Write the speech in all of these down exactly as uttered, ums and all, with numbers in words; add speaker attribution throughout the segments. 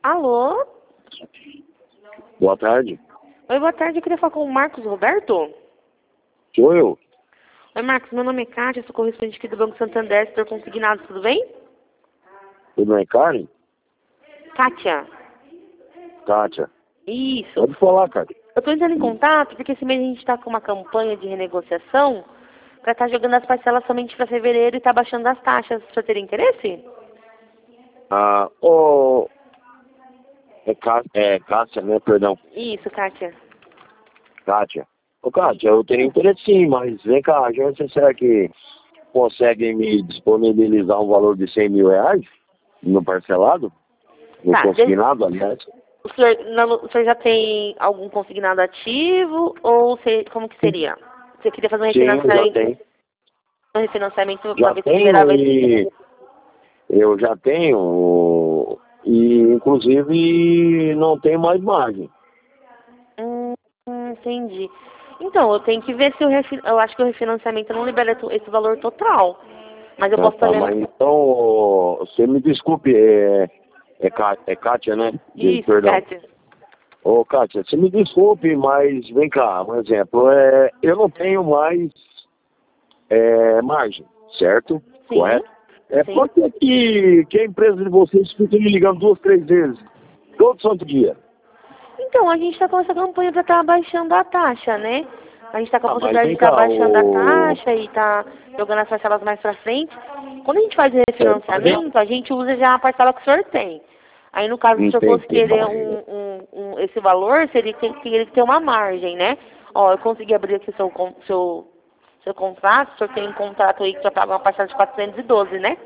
Speaker 1: Alô?
Speaker 2: Boa tarde.
Speaker 1: Oi, boa tarde. Eu queria falar com o Marcos Roberto.
Speaker 2: Sou eu.
Speaker 1: Oi, Marcos. Meu nome é Kátia, sou correspondente aqui do Banco Santander, setor consignado, tudo bem?
Speaker 2: Tudo bem, Karen?
Speaker 1: Kátia.
Speaker 2: Kátia.
Speaker 1: Isso.
Speaker 2: Pode falar, Kátia.
Speaker 1: Eu estou entrando em contato porque esse mês a gente está com uma campanha de renegociação para estar jogando as parcelas somente para fevereiro e estar baixando as taxas. O senhor teria interesse?
Speaker 2: Ah, ô... É, Cá... é Kátia, né? Perdão.
Speaker 1: Isso, Kátia.
Speaker 2: Kátia. Ô, Kátia, eu teria interesse sim, mas vem cá, a agência, será que consegue me disponibilizar um valor de cem mil reais no parcelado? No
Speaker 1: Tá,
Speaker 2: consignado, aliás?
Speaker 1: O senhor, não, o senhor já tem algum consignado ativo ou se, como que seria? Você queria fazer um
Speaker 2: Sim, já
Speaker 1: refinanciamento?
Speaker 2: tem.
Speaker 1: Um refinanciamento
Speaker 2: Já
Speaker 1: uma vez primeira
Speaker 2: tenho
Speaker 1: vez?
Speaker 2: e... Eu já tenho e, inclusive, não tenho mais margem.
Speaker 1: Hum, hum, entendi. Então, eu tenho que ver se o refi... eu acho que o refinanciamento não libera to- esse valor total. Mas eu
Speaker 2: Ah,
Speaker 1: posso estar
Speaker 2: tá,
Speaker 1: vendo.
Speaker 2: mas então, você me desculpe, é, é, Cá- é Kátia, né? De-
Speaker 1: Isso,
Speaker 2: Perdão.
Speaker 1: Kátia.
Speaker 2: Ô, Kátia, você me desculpe, mas vem cá, um exemplo. É, eu não tenho mais é, margem, certo?
Speaker 1: Sim.
Speaker 2: Correto? É
Speaker 1: Sim.
Speaker 2: por que, que que a empresa de vocês fica me ligando duas, três vezes, todo santo dia?
Speaker 1: Então, a gente está com essa campanha para estar baixando a taxa, né? A gente está com a
Speaker 2: Ah, mas
Speaker 1: possibilidade de
Speaker 2: vem
Speaker 1: estar
Speaker 2: cá,
Speaker 1: baixando a
Speaker 2: o...
Speaker 1: taxa e tá jogando as parcelas mais para frente. Quando a gente faz o
Speaker 2: É,
Speaker 1: refinanciamento, a gente usa já a parcela que o senhor tem. Aí, no caso, se o senhor fosse
Speaker 2: entendi,
Speaker 1: querer
Speaker 2: mas...
Speaker 1: um, um, um- esse valor, seria que teria que ter uma margem, né? Ó, eu consegui abrir aqui seu, con- seu, seu contrato, o senhor tem um contrato aí que o senhor paga uma parcela de quatrocentos e doze, né?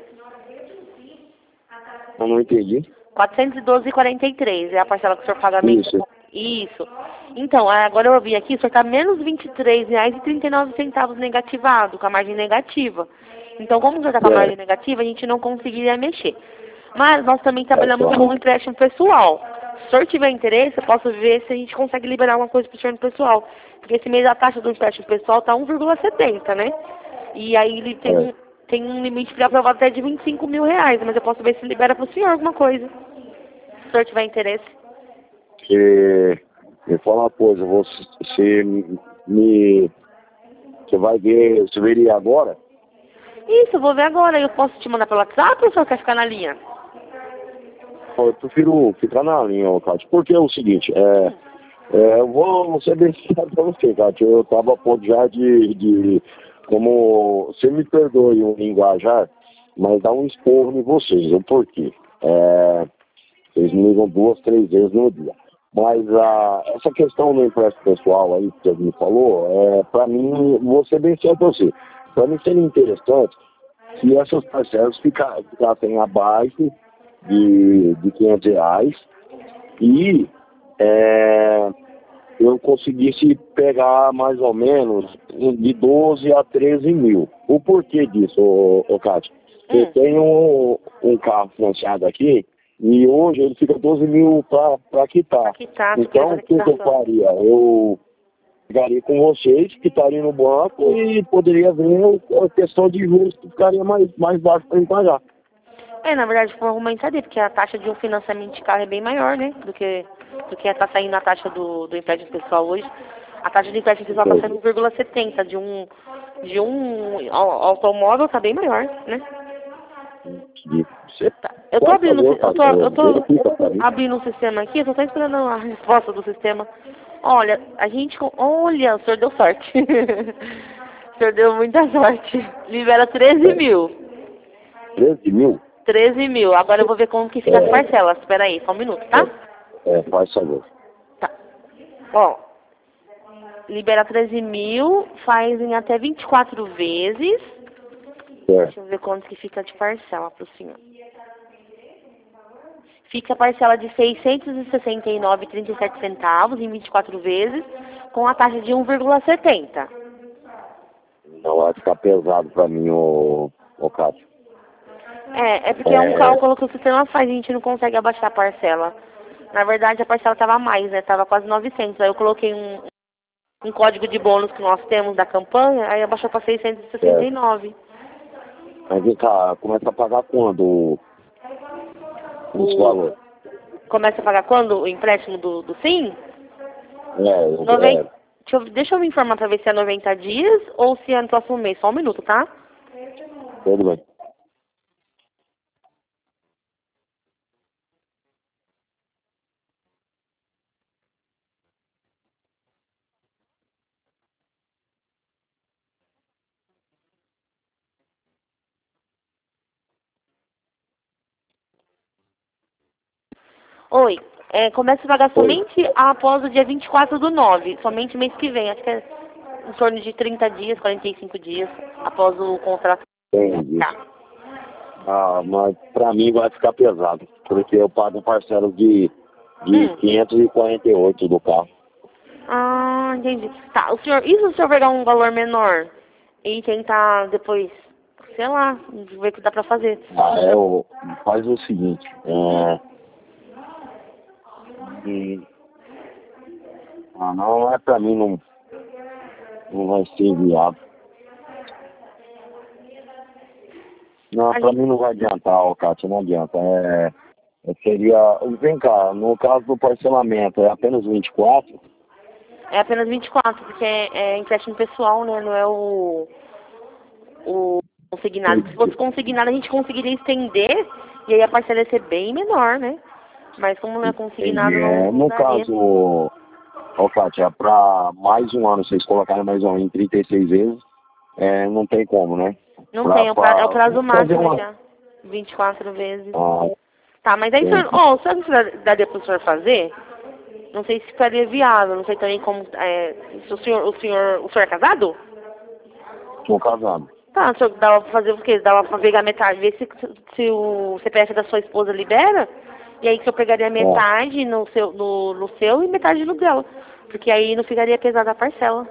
Speaker 2: Eu não entendi.
Speaker 1: quatrocentos e doze e quarenta e três é a parcela que o senhor paga
Speaker 2: Isso.
Speaker 1: mensalmente. Isso. Então, agora eu vi aqui, o senhor está menos vinte e três reais e trinta e nove centavos negativado, com a margem negativa. Então, como o senhor está com a
Speaker 2: É,
Speaker 1: margem negativa, a gente não conseguiria mexer. Mas nós também
Speaker 2: é
Speaker 1: trabalhamos
Speaker 2: claro.
Speaker 1: com um empréstimo pessoal. Se o senhor tiver interesse, eu posso ver se a gente consegue liberar alguma coisa para o senhor no pessoal. Porque esse mês a taxa do empréstimo pessoal está um vírgula setenta, né? E aí ele tem,
Speaker 2: É.
Speaker 1: um- tem um limite pré-aprovado até de vinte e cinco mil reais, mas eu posso ver se libera para o senhor alguma coisa. Se o senhor tiver interesse.
Speaker 2: Que, me fala uma coisa, você, você me... Você vai ver, você veria agora?
Speaker 1: Isso, eu vou ver agora. Eu posso te mandar pelo WhatsApp ou o senhor quer ficar na linha?
Speaker 2: Eu prefiro ficar na linha, ô, Cátia, porque é o seguinte, é, é, eu vou ser bem sincero pra você, Cátia, eu tava a ponto já de, de, como, você me perdoe o linguajar, mas dar um esporro em vocês, o porquê? É, vocês me ligam duas, três vezes no dia. Mas a, essa questão do empréstimo pessoal aí que você me falou, é, pra mim, vou ser bem sincero pra você, pra mim seria interessante se essas parcelas fica- ficassem abaixo de, de quinhentos reais e é, eu conseguisse pegar mais ou menos de doze a treze mil. O porquê disso, ô, ô Cátia? Eu
Speaker 1: Hum,
Speaker 2: tenho um, um carro financiado aqui e hoje ele fica doze mil para quitar.
Speaker 1: aqui tá, tu queria
Speaker 2: Então,
Speaker 1: fazer
Speaker 2: o que, que eu
Speaker 1: quitação.
Speaker 2: faria? Eu pegaria com vocês, quitaria no banco e poderia ver a questão de juros que ficaria mais, mais baixo para mim pagar.
Speaker 1: É, na verdade, foi uma aumentaria, porque a taxa de um financiamento de carro é bem maior, né? Do que, do que está saindo a taxa do, do empréstimo pessoal hoje. A taxa de empréstimo pessoal está saindo um vírgula setenta. De um, de um au- automóvel está bem maior, né?
Speaker 2: Você
Speaker 1: Tá. Eu tô
Speaker 2: pode
Speaker 1: abrindo,
Speaker 2: fazer,
Speaker 1: eu tô, eu tô
Speaker 2: verifica para mim.
Speaker 1: abrindo o sistema aqui, eu só tô esperando a resposta do sistema. Olha, a gente, com- olha, o senhor deu sorte. O senhor deu muita sorte. Libera treze mil.
Speaker 2: treze mil?
Speaker 1: treze mil. Agora eu vou ver como que fica as
Speaker 2: É,
Speaker 1: parcelas. Espera aí, só um minuto, tá?
Speaker 2: é, faz favor.
Speaker 1: Tá. Ó, libera treze mil, faz em até vinte e quatro vezes.
Speaker 2: É,
Speaker 1: Deixa eu ver quanto que fica de parcela pro senhor. Fica a parcela de seiscentos e sessenta e nove vírgula trinta e sete centavos em vinte e quatro vezes, com a taxa de um vírgula setenta.
Speaker 2: não vai ficar pesado para mim, ô, ô Cássio.
Speaker 1: É, é porque é um
Speaker 2: É,
Speaker 1: cálculo que o sistema faz, a gente não consegue abaixar a parcela. Na verdade, a parcela estava mais, né? Tava quase novecentos. Aí eu coloquei um, um código de bônus que nós temos da campanha, aí abaixou para seiscentos e sessenta e nove.
Speaker 2: mas vem cá, começa a pagar quando os
Speaker 1: O,
Speaker 2: valores?
Speaker 1: começa a pagar quando o empréstimo do, do Sim?
Speaker 2: É, eu-
Speaker 1: Noven...
Speaker 2: é,
Speaker 1: Deixa, eu, deixa eu me informar pra ver se é noventa dias ou se é no próximo mês. Só um minuto, tá?
Speaker 2: tudo bem.
Speaker 1: Oi. É, começa a pagar
Speaker 2: Oi,
Speaker 1: somente após o dia vinte e quatro do nove. Somente mês que vem. Acho que é em torno de trinta dias, quarenta e cinco dias após o contrato.
Speaker 2: entendi.
Speaker 1: Tá.
Speaker 2: Ah, mas pra mim vai ficar pesado, porque eu pago parcelas de, de
Speaker 1: Hum.
Speaker 2: quinhentos e quarenta e oito do carro.
Speaker 1: Ah, entendi. Tá, o senhor, e se o senhor pegar um valor menor e tentar depois, sei lá, ver o que dá pra fazer?
Speaker 2: Ah, é, o, faz o seguinte,
Speaker 1: Hum.
Speaker 2: é, e, ah, não é pra mim, não, não vai ser viável. Não,
Speaker 1: A
Speaker 2: pra
Speaker 1: gente,
Speaker 2: mim não vai adiantar, ó, Kátia, não adianta. É, é, seria, vem cá, no caso do parcelamento, é apenas vinte e quatro?
Speaker 1: é apenas vinte e quatro, porque é, é empréstimo pessoal, né? Não é o, o consignado. Se fosse consignado, a gente conseguiria estender e aí a parcela ia ser bem menor, né? Mas como não é
Speaker 2: Entendi.
Speaker 1: consignado, não,
Speaker 2: É,
Speaker 1: não
Speaker 2: no
Speaker 1: daria.
Speaker 2: caso, ó, Kátia, para mais um ano, vocês colocarem mais um ano em trinta e seis vezes, é, não tem como, né?
Speaker 1: Não
Speaker 2: Pra,
Speaker 1: tem, é o, pra, é o
Speaker 2: pra
Speaker 1: prazo
Speaker 2: fazer
Speaker 1: máximo
Speaker 2: uma.
Speaker 1: já. vinte e quatro vezes.
Speaker 2: Ah,
Speaker 1: Tá, mas aí, senhor,
Speaker 2: entendi.
Speaker 1: ó, sabe o que dá- daria pro senhor fazer? Não sei se ficaria viável, não sei também como, é, se o senhor, o senhor, o senhor é casado?
Speaker 2: Tô casado.
Speaker 1: Tá, o senhor dava pra fazer o quê? Dava pra pegar metade, ver se, se o C P F da sua esposa libera, e aí que eu pegaria
Speaker 2: É.
Speaker 1: metade no seu, no, no seu e metade no dela. Porque aí não ficaria pesada a parcela.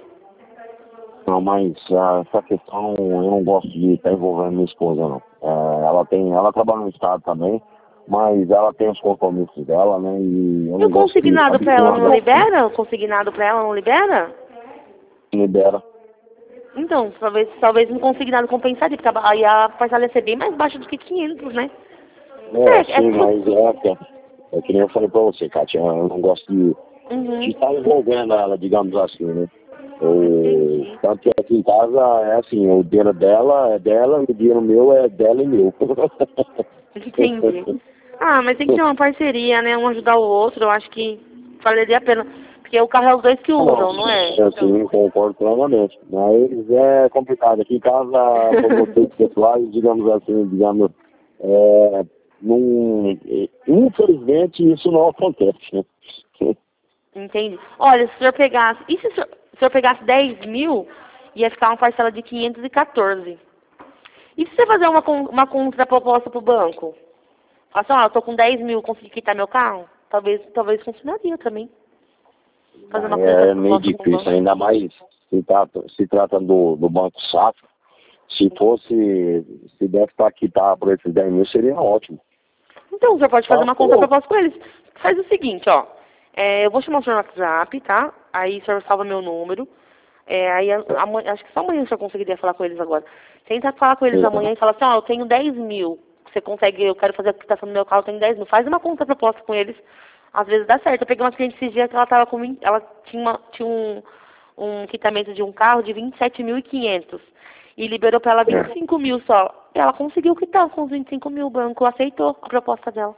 Speaker 2: Não, mas ah, essa questão eu não gosto de estar envolvendo minha esposa, não. É, ela tem, ela trabalha no estado também, mas ela tem os compromissos dela, né? E eu
Speaker 1: E o
Speaker 2: não gosto de estar
Speaker 1: consignado pra ela não
Speaker 2: vinculando assim,
Speaker 1: libera? O consignado pra ela não libera?
Speaker 2: libera.
Speaker 1: Então, talvez, talvez um consignado compensaria, porque a- aí a parcela ia ser bem mais baixa do que quinhentos, né? Não sei,
Speaker 2: É,
Speaker 1: é
Speaker 2: sim,
Speaker 1: tudo.
Speaker 2: mas é, que- é que nem eu falei pra você, Kátia, eu não gosto de de
Speaker 1: Uhum,
Speaker 2: estar envolvendo ela, digamos assim, né? O,
Speaker 1: entendi.
Speaker 2: tanto que aqui em casa é assim, o dinheiro dela é dela, o dinheiro meu é dela e meu.
Speaker 1: Entendi. Ah, mas tem que ter uma parceria, né? Um ajudar o outro, eu acho que valeria a pena. Porque o carro é os dois que
Speaker 2: Não,
Speaker 1: usam, não é?
Speaker 2: eu
Speaker 1: Então,
Speaker 2: assim, concordo plenamente. Mas é complicado. Aqui em casa, por motivos pessoais, digamos assim, digamos, é, não, infelizmente isso não acontece, né?
Speaker 1: entendi. Olha, se o senhor pegasse. E se o senhor, se o senhor pegasse dez mil, ia ficar uma parcela de quinhentos e quatorze. E se você fazer uma, con- uma contraproposta pro banco? Fala assim, ó, eu tô com dez mil, consegui quitar meu carro? Talvez, talvez funcionaria também. Fazer uma
Speaker 2: É meio
Speaker 1: contraproposta com o
Speaker 2: difícil,
Speaker 1: banco.
Speaker 2: ainda mais se trata, se trata do, do Banco Safra. Se fosse, se deve estar quitar por esses dez mil, seria ótimo.
Speaker 1: Então, o senhor pode fazer
Speaker 2: Ah,
Speaker 1: uma
Speaker 2: pô,
Speaker 1: contraproposta com eles. Faz o seguinte, ó. É, eu vou chamar o senhor no WhatsApp, tá? Aí o senhor salva meu número. É, aí a- amanhã, acho que só amanhã o senhor conseguiria falar com eles agora. Tenta falar com eles amanhã e fala assim, ó, eu tenho dez mil. Você consegue, eu quero fazer a quitação do meu carro, eu tenho dez mil. Faz uma contraproposta com eles. Às vezes dá certo. Eu peguei uma cliente esses dias que ela tava com, vinte ela tinha, uma, tinha um, um quitamento de um carro de vinte e sete mil e quinhentos. E liberou pra ela
Speaker 2: é,
Speaker 1: vinte e cinco mil só. E ela conseguiu quitar com os vinte e cinco mil. O banco aceitou a proposta dela.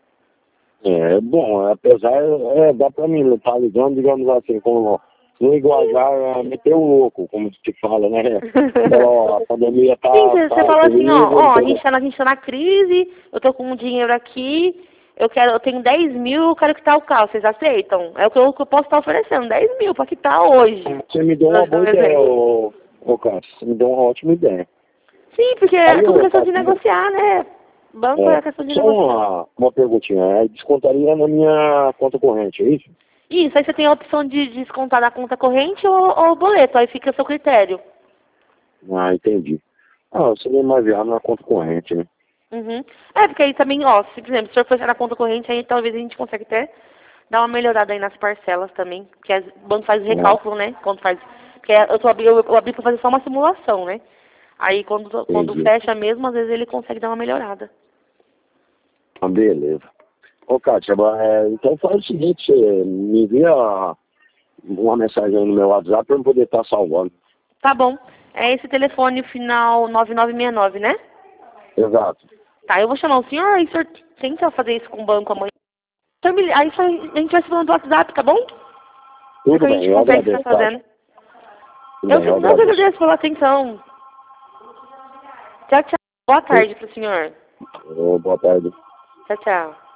Speaker 2: é bom, apesar, é, dá pra mim, tá ligando, digamos assim, como no iguajar, é, meter o louco, como se fala, né? Fala, ó, a pandemia
Speaker 1: Sim,
Speaker 2: tá,
Speaker 1: você você
Speaker 2: tá
Speaker 1: fala assim, ó,
Speaker 2: terrível,
Speaker 1: ó, a
Speaker 2: então,
Speaker 1: gente tá na, a gente tá na crise, eu tô com um dinheiro aqui, eu quero, eu tenho dez mil, eu quero quitar o carro, vocês aceitam? É o que eu, que eu posso estar oferecendo, dez mil pra quitar hoje.
Speaker 2: você me deu
Speaker 1: Pra
Speaker 2: uma
Speaker 1: dar
Speaker 2: boa
Speaker 1: um
Speaker 2: ideia,
Speaker 1: exemplo.
Speaker 2: ô, ô Cássio, você me deu uma ótima ideia.
Speaker 1: Sim, porque
Speaker 2: Aí,
Speaker 1: é tudo
Speaker 2: ô,
Speaker 1: questão de
Speaker 2: Cássio,
Speaker 1: negociar, né? Banco
Speaker 2: é,
Speaker 1: é questão de
Speaker 2: só
Speaker 1: negociar.
Speaker 2: uma, uma perguntinha, é, descontaria na minha conta corrente, é isso?
Speaker 1: Isso, aí você tem a opção de descontar da conta corrente ou, ou boleto, aí fica a seu critério.
Speaker 2: Ah, entendi. Ah, seria mais viável na conta corrente, né?
Speaker 1: Uhum. É, porque aí também, ó, se, por exemplo, se o senhor for na conta corrente, aí talvez a gente consiga até dar uma melhorada aí nas parcelas também. Porque as- o banco faz o
Speaker 2: Ah,
Speaker 1: recálculo, né? Quando faz. Porque eu, tô, abri- eu, eu abri pra fazer só uma simulação, né? Aí quando, quando
Speaker 2: entendi.
Speaker 1: fecha mesmo, às vezes ele consegue dar uma melhorada.
Speaker 2: Ah, beleza. Ô, Kátia, é, então faz o seguinte, você me envia uma mensagem aí no meu WhatsApp para eu poder estar salvando.
Speaker 1: Tá bom. É esse telefone final nove nove seis nove, né?
Speaker 2: Exato.
Speaker 1: Tá, eu vou chamar o senhor, aí o senhor tenta fazer isso com o banco amanhã. Então, me- Aí só- a gente vai se falando do WhatsApp, tá bom? É
Speaker 2: Tudo
Speaker 1: que a
Speaker 2: bem,
Speaker 1: gente
Speaker 2: eu
Speaker 1: consegue
Speaker 2: agradeço,
Speaker 1: estar fazendo.
Speaker 2: Kátia. Tudo
Speaker 1: Eu,
Speaker 2: bem, eu
Speaker 1: eu que
Speaker 2: agradeço.
Speaker 1: agradeço pela atenção. Tchau, tchau. Boa tarde pro senhor.
Speaker 2: Ô, boa tarde.
Speaker 1: Tchau, tchau.